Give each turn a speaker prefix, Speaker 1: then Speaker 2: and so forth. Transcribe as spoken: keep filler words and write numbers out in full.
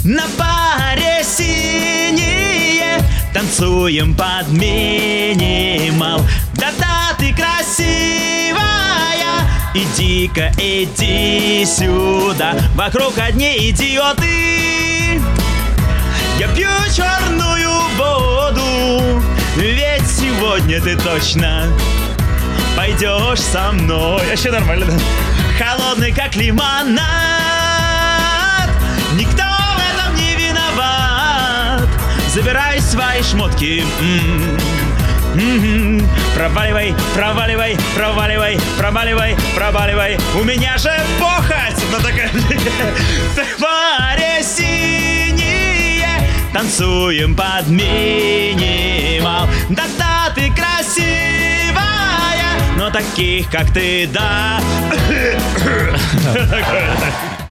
Speaker 1: На баре синие танцуем под минимал. Да-да, ты красивая, иди-ка, иди сюда. Вокруг одни идиоты. Я пью черную воду, ведь сегодня ты точно пойдешь со мной. Вообще нормально, да? Холодный, как лимонад. Никто в этом не виноват. Забирай свои шмотки. М-м-м. Mm-hmm. Проваливай, проваливай, проваливай, проваливай, проваливай. У меня же похоть. Ну такая. Твари синие танцуем под минимал. Да-да, ты красивая, но таких, как ты, да.